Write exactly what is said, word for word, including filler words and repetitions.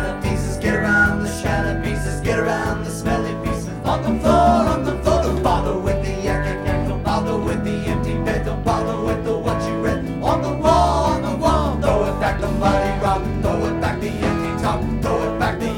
shattered pieces, get around the shattered pieces, get around the smelly pieces. On the floor, on the floor, don't bother with the yak yak yak, don't bother with the empty bed, don't bother with the what you read. On the wall, on the wall, throw it back the bloody rock, throw it back the empty top, throw it back the